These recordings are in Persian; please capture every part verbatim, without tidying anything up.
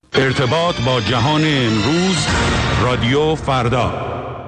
ارتباط با جهان امروز، رادیو فردا.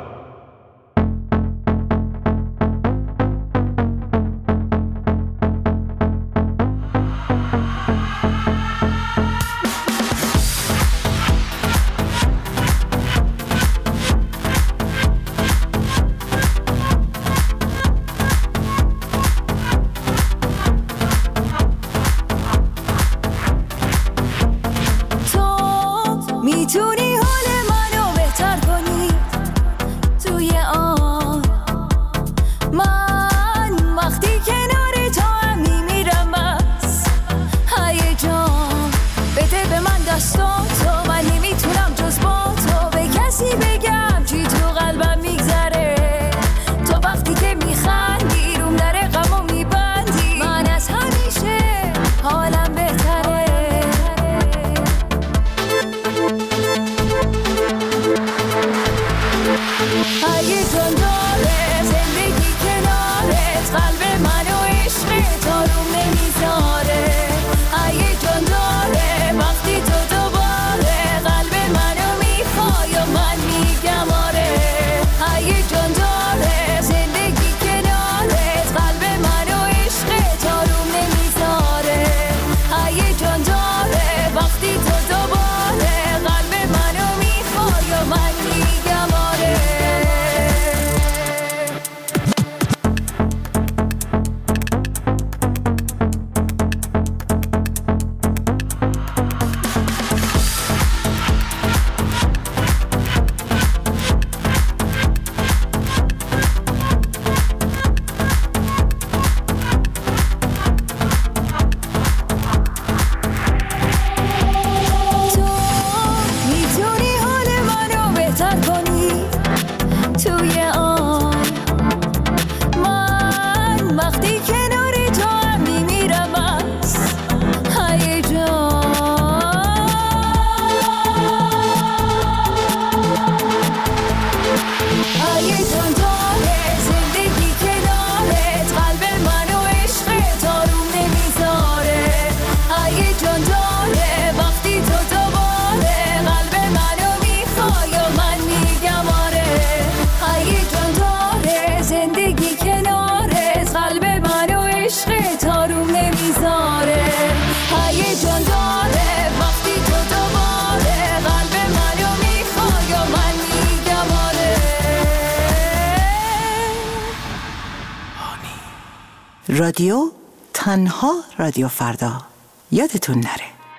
رادیو تنها رادیو فردا، یادتون نره.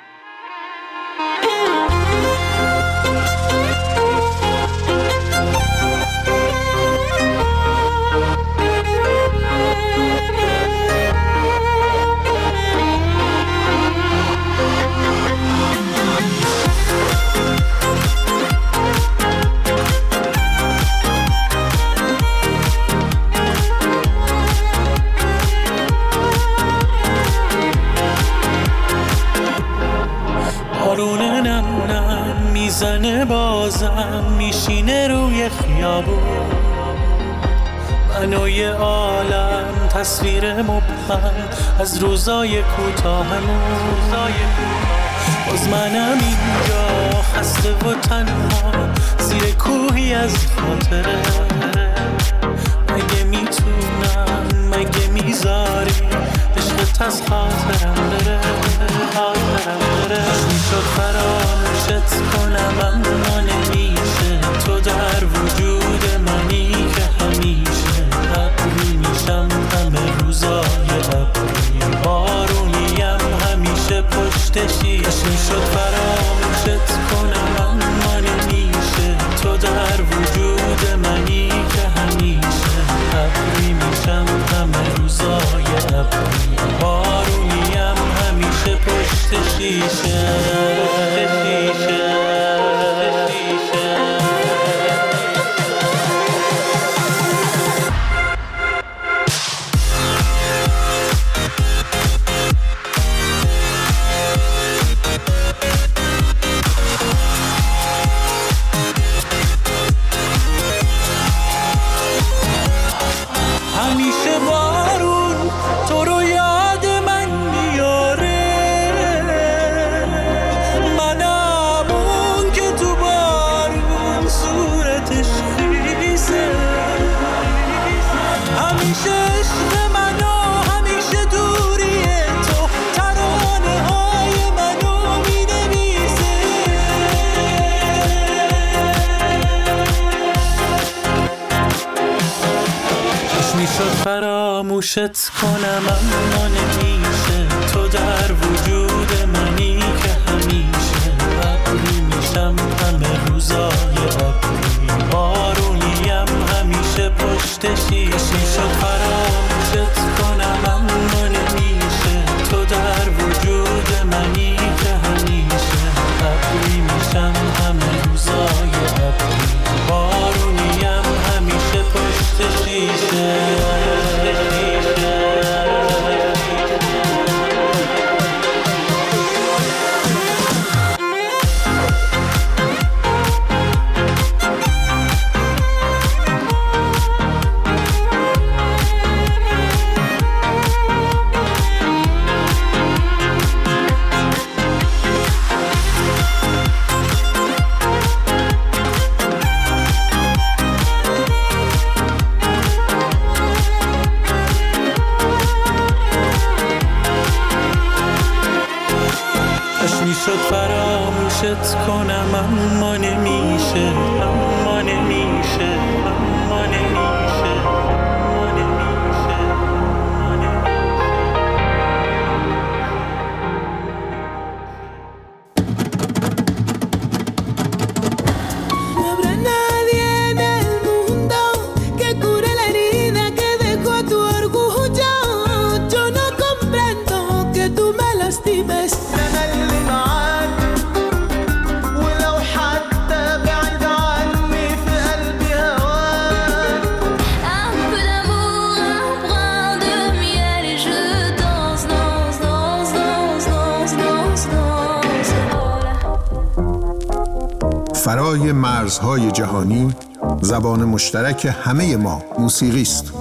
زنه بازم میشینه روی خیابون، منوی عالم تصویر مبهم از روزای کوتاهمون. باز منم اینجا خسته و تنها زیر کوهی از خاطره. مگه میتونم، مگه میذاری عشقت از خاطرم بره، خاطرم بره. میشد فراموشت کنم اما نمیشه، تو در وجود منی که همیشه. ابری میشم همه روزای ابری، بارونیم همیشه پشت شیشه. میشد فراموشت کنم اما نمیشه، تو در وجود منی که همیشه. ابری میشم همه روزای ابری، بارونیم همیشه پشت شیشه. فراموشت کنم اما نمیشه، تو در وجود منی که همیشه ابری میشم همه روزای ابری، بارونیم همیشه پشت شیشه شد. فراموشت کنم اما نمیشه، تو در وجود منی که همیشه ابری میشم همه روزای ابری، بارونیم همیشه پشت شیشه. شد فراموشت کنم اما نمیشه، اما نمیشه، اما نمیشه، اما نمیشه، اما No habrá nadie en el mundo que cure la herida que dejó tu orgullo. Yo no comprendo que tú me lastimes. فرای مرزهای جهانی زبان مشترک همه ما موسیقی است.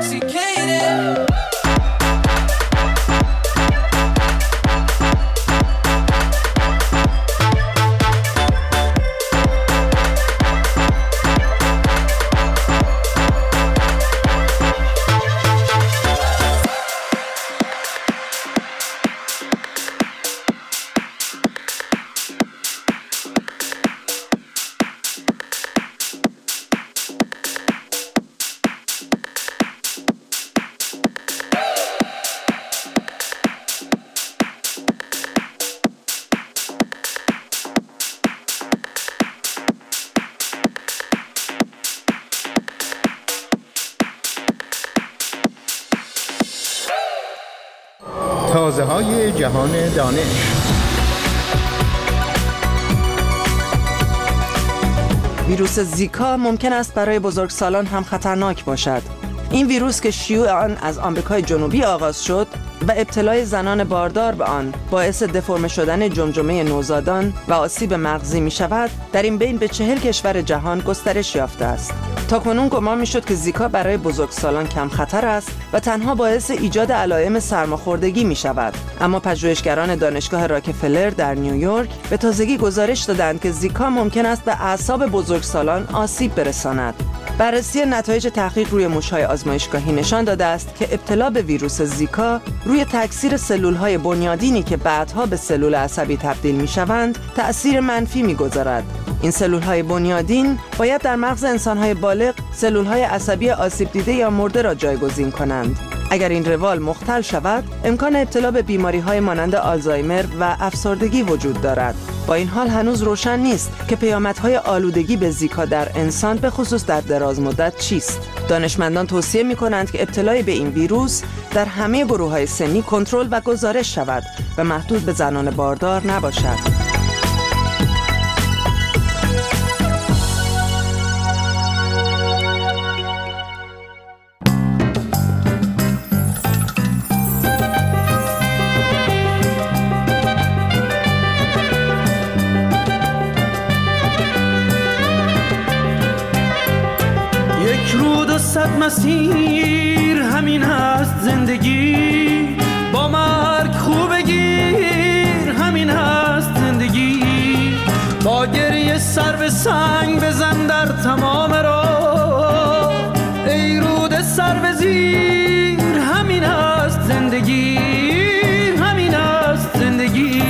intoxicated. تازه های جهان دانش. ویروس زیکا ممکن است برای بزرگسالان هم خطرناک باشد. این ویروس که شیوع آن از آمریکای جنوبی آغاز شد و ابتلای زنان باردار به آن باعث دفرم شدن جمجمه نوزادان و آسیب مغزی می شود، در این بین به چهل کشور جهان گسترش یافته است. تاکنون گمان می شد که زیکا برای بزرگسالان کم خطر است و تنها باعث ایجاد علائم سرماخوردگی می شود. اما پژوهشگران دانشگاه راکفلر در نیویورک به تازگی گزارش دادند که زیکا ممکن است به اعصاب بزرگسالان آسیب برساند. بررسی نتایج تحقیق روی موش‌های آزمایشگاهی نشان داده است که ابتلا به ویروس زیکا روی تکثیر سلول‌های بنیادینی که بعدها به سلول عصبی تبدیل می‌شوند تأثیر منفی می‌گذارد. این سلول‌های بنیادین باید در مغز انسان‌های بالغ سلول‌های عصبی آسیب دیده یا مرده را جایگزین کنند. اگر این روال مختل شود، امکان ابتلا به بیماری‌های مانند آلزایمر و افسردگی وجود دارد. با این حال هنوز روشن نیست که پیامدهای آلودگی به زیکا در انسان به خصوص در دراز مدت چیست. دانشمندان توصیه می‌کنند که ابتلای به این ویروس در همه گروه‌های سنی کنترل و گزارش شود و محدود به زنان باردار نباشد. صد مسیر همین هست زندگی، با مرگ خوب گیر همین هست زندگی، با گریه سر به سنگ بزن در تمام راه، ای رود سر به زیر همین هست زندگی، همین هست زندگی.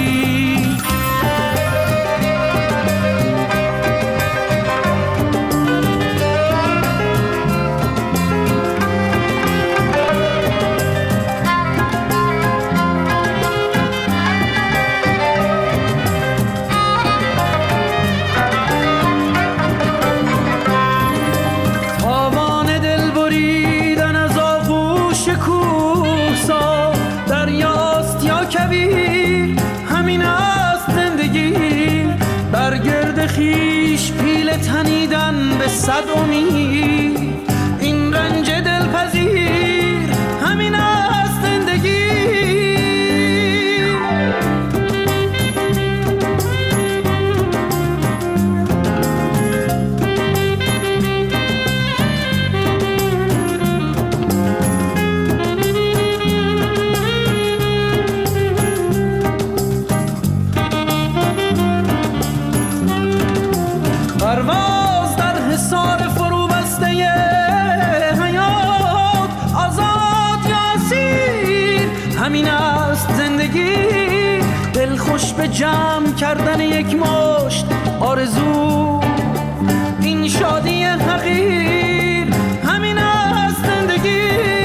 خیش پیل تنیدن به صد امید، این رنج دلپذیر همین است زندگی. پرواز در حصار فرو بسته حیات، آزاد یا اسیر همین است زندگی. دل خوش به جمع کردن یک مشت آرزو، این شادی حقیر همین است زندگی.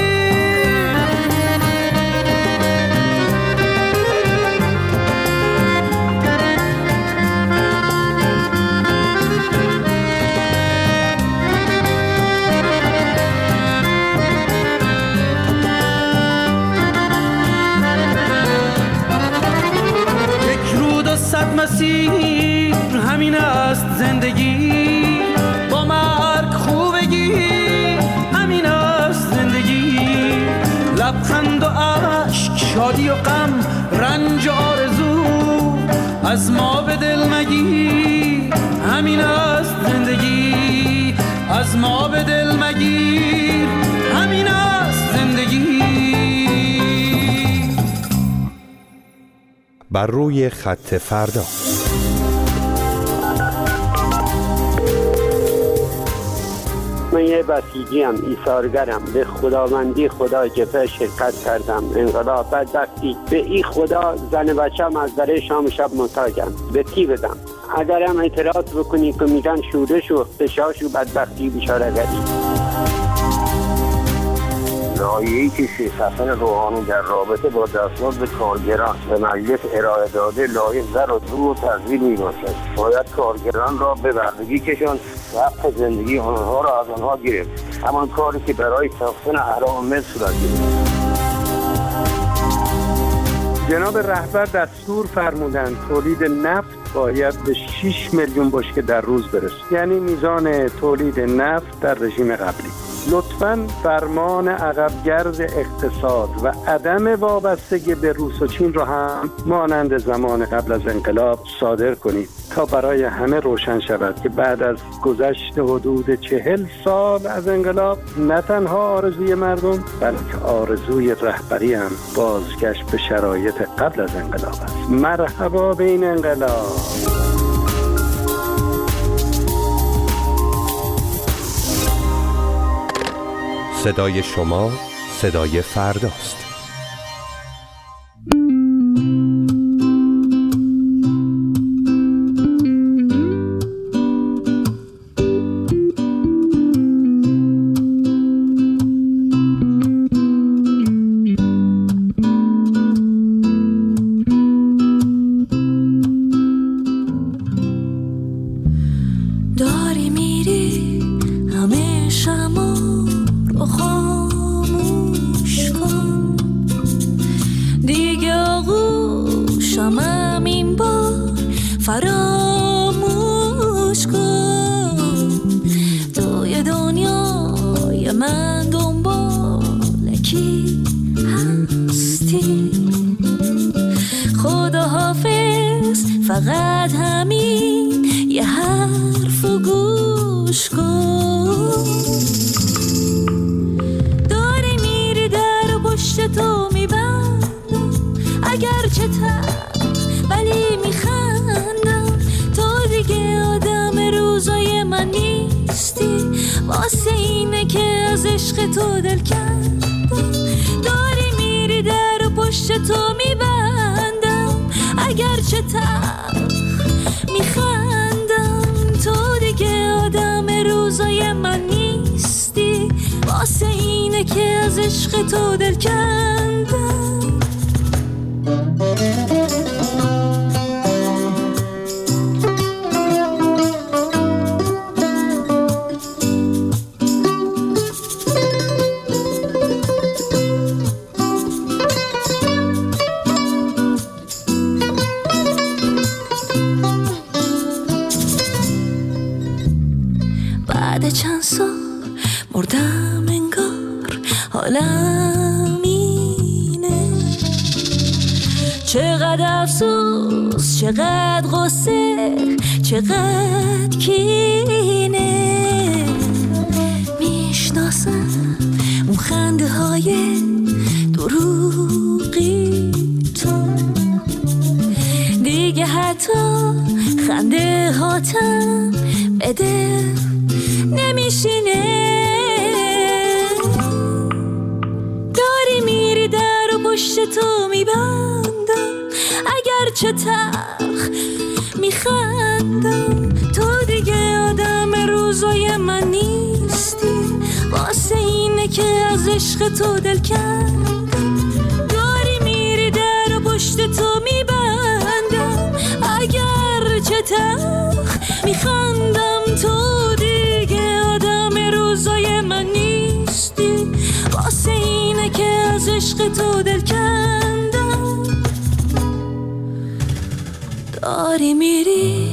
صد مسیر همین است زندگی، با مرگ خوبگی همین است زندگی. لبخند و عشق، شادی و غم، رنج و آرزو، از ما به دل مگیر همین است زندگی، از ما به دل مگیر همین است بر روی خط فردا. من یه بسیجیم، ایثارگرم، به خداوندی خدا جبهه شرکت کردم. انقلاب بدبختی به این خدا زن بچم از دره شام شب محتاجم. به کی بدم؟ اگرم اعتراض بکنی که میگن شورش و اختشاش و بدبختی بیچاره‌گری. لایحه‌ای که شیخ حسن روحانی در رابطه با دستمزد کارگران به مجلس ارائه داده لایحه زر و زور و تزویر میباشد. باید کارگران را به بردگی کشاند و حق زندگی آنها را از آنها گرفت. همان کاری که برای ساختن اهرام مصر صورت گرفت. جناب رهبر دستور فرمودند تولید نفت باید به شش میلیون بشکه در روز برسه، یعنی میزان تولید نفت در رژیم قبلی. لطفاً فرمان عقبگرد اقتصاد و عدم وابستگی به روس و چین را هم مانند زمان قبل از انقلاب صادر کنید تا برای همه روشن شود که بعد از گذشت حدود چهل سال از انقلاب نه تنها آرزوی مردم بلکه آرزوی رهبری هم بازگشت به شرایط قبل از انقلاب است. مرحبا به این انقلاب. صدای شما صدای فرداست. داری میری همه شما رو خاموش کن دیگه، آغوشم هم این بار فراموش کن. توی دنیای من دنبال کی هستی؟ خدا حافظ، فقط همین یه حرف و گوش کن. داری میری در پشت تو میبندم، اگرچه تر ولی میخندم. تو دیگه آدم روزای من نیستی، واسه اینه که از عشق تو دل کندم. داری میری در پشت تو میبندم، اگرچه تر میخندم. تو دیگه آدم روزای من نیستی، واسه اینه که از عشق تو دل کندم. بعد چند سال مردم انگار حالم اینه. چقدر افسوس، چقدر غصه، چقدر کینه. میشناسم اون خنده های دروغی تو، دیگه حتی خنده هاتم بده نمیشینه. داری میری در و پشت تو میبندم، اگرچه تلخ میخندم. تو دیگه آدم روزای من نیستی، واسه اینه که از عشق تو دل کندم. داری میری در و پشت تو میبندم، اگرچه تلخ میخندم. تو دیگه آدم روزای من نیستی، واسه اینه که از عشق تو دل کندم. داری میری.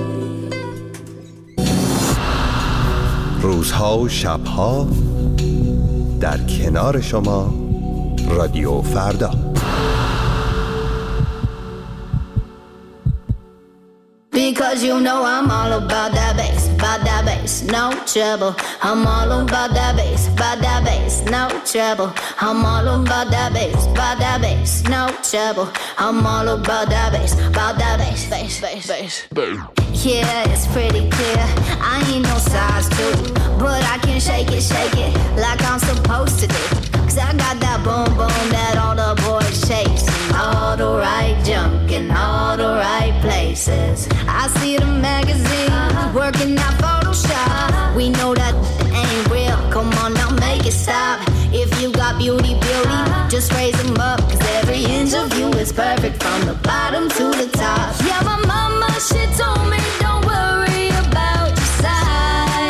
روزها و شبها در کنار شما، رادیو فردا. Because you know I'm all about that bass, about that bass, no trouble. I'm all about that bass, about that bass, no trouble. I'm all about that bass, about that bass, no trouble. I'm all about that bass, about that bass, bass, bass, bass. Yeah, it's pretty clear. I ain't no size two, but I can shake it, shake it like I'm supposed to do. Cause I got that boom boom that all the boys chase. All the right junk in all the right places. I see the magazines working out Photoshop. We know that ain't real. Come on now, make it stop. If you got beauty, beauty, just raise them up. Cause every inch of you is perfect from the bottom to the top. Yeah, my mama, she told me don't worry about your size.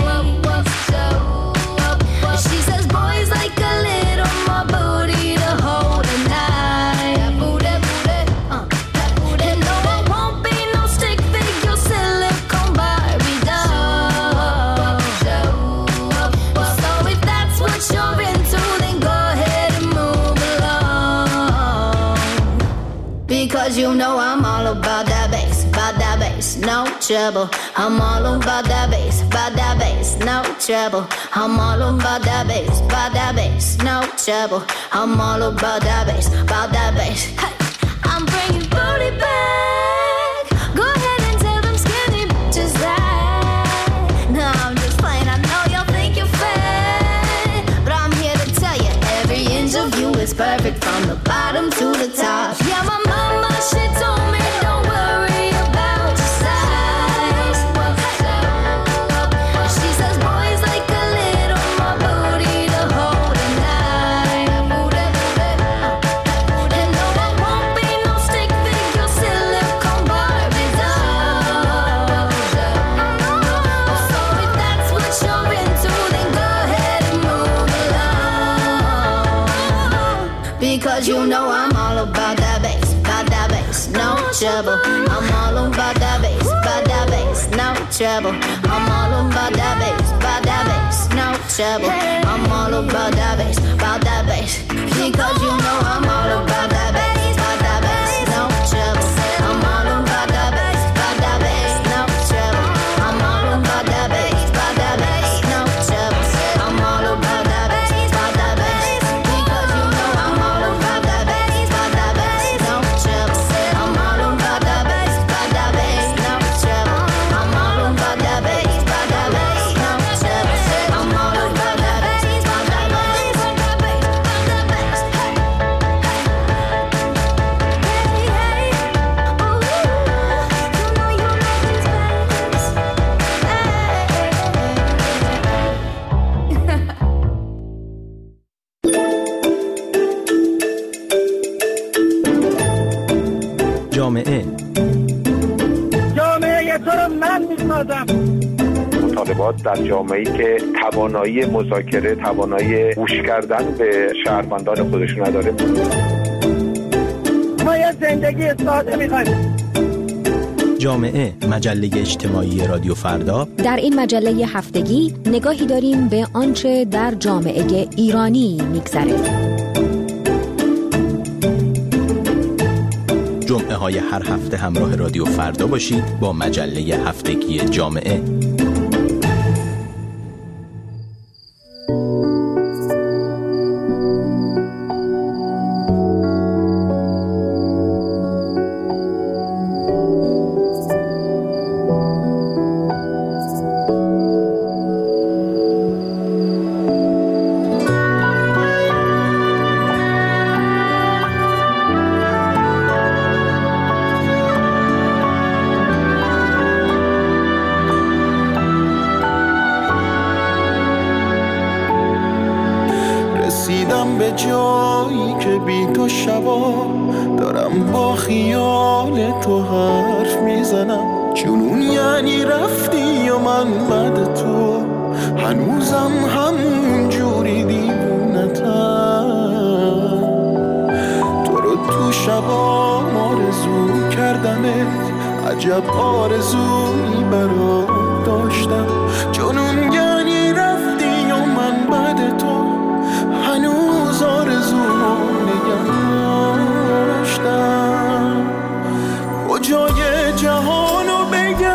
She says boys like a little more booty to hold a night. Booty, booty, uh, that booty. And no, it won't be no stick figure, silicone Barbie doll. So if that's what you're into, then go ahead and move along. Because you know I'm all about that bass, about that bass, no trouble. I'm all about that bass, about that bass, no trouble. I'm all about that bass, about that bass, no trouble. I'm all about that bass, about that bass. Hey, I'm bringing booty back. Go ahead and tell them skinny bitches that. No, I'm just playing. I know y'all think you're fat, but I'm here to tell you every inch of you is perfect from the bottom to the top. Yeah, my mama, she told me don't worry about your size. She says boys like a little more booty to hold a night. And no, it won't be no stick figure, silicone Barbie doll. So if that's what you're into, then go ahead and move along. Because you know I'm all about that bass, about that bass, no trouble. I'm all about that bass, about that bass, no trouble. I'm all about that bass, about that bass, no trouble. I'm all about that bass, about that bass. Because you know I'm all about that bass, about that bass, no trouble. I'm all about that bass, about that bass, no trouble. I'm all about that bass, about that bass, no trouble. I'm all about that bass, about that bass. Because you know I'm all about that bass, about that bass, no trouble. I'm all about that bass, about that bass, no trouble. I'm all about that bass, about that bass, no trouble. I'm all about that bass, about that bass, about that bass, about that bass. Hey, hey, hey, hey. Ooh, you know you like these bass. جامعه جامعه تو رو من میسازم. مطالبات در جامعه‌ای که توانایی مذاکره، توانایی گوش کردن به شهروندان خودشون نداره. ما یه زندگی ساده میخوایم. جامعه مجله اجتماعی رادیو فردا. در این مجله هفتگی نگاهی داریم به آنچه در جامعه ایرانی میگذره. جمعه های هر هفته همراه رادیو فردا باشید با مجله هفتگی جامعه. رسیدم به جایی که بی تو شبا دارم با خیال تو حرف میزنم. جنون یعنی رفتی و من بعد تو هنوزم همون جوری دیوونتم. تو رو تو شبا آرزو کردمت، عجب آرزویی برات داشتم. جنون یعنی رفتی و من بعد تو هنوز آرزو نگه داشتم. کجای جهانو بگردم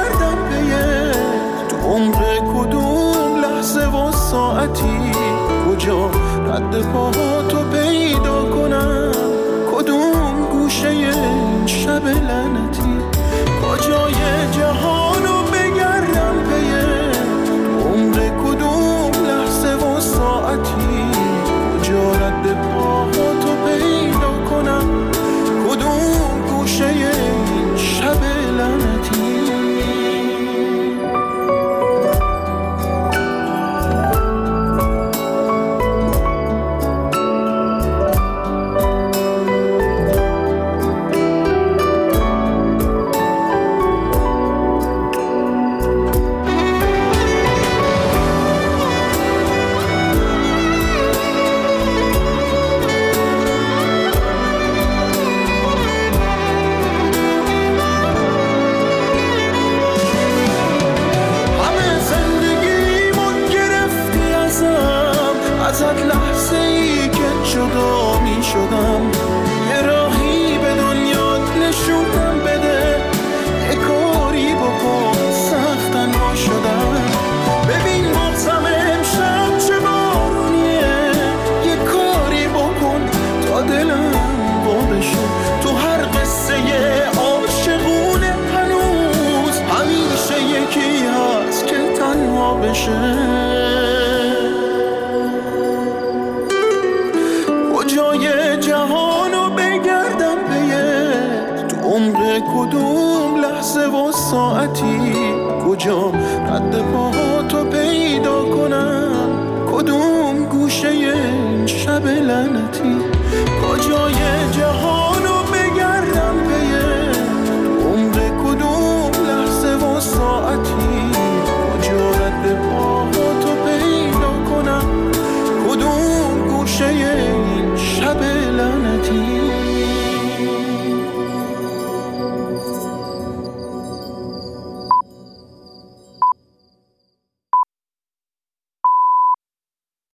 کجا رد پاهاتو پیدا کنم، کدوم گوشه این شب لعنتی، کجای جهانو بگردم پیه، عمر کدوم لحظه و ساعتی، کجا رد پاهاتو پیدا کنم، کدوم گوشه این شب لعنتی. کجای جهانو بگردم پیه، تو عمر کدوم لحظه و ساعتی، کجا رد پاهاتو پیدا کنم، کدوم گوشه این شب لعنتی.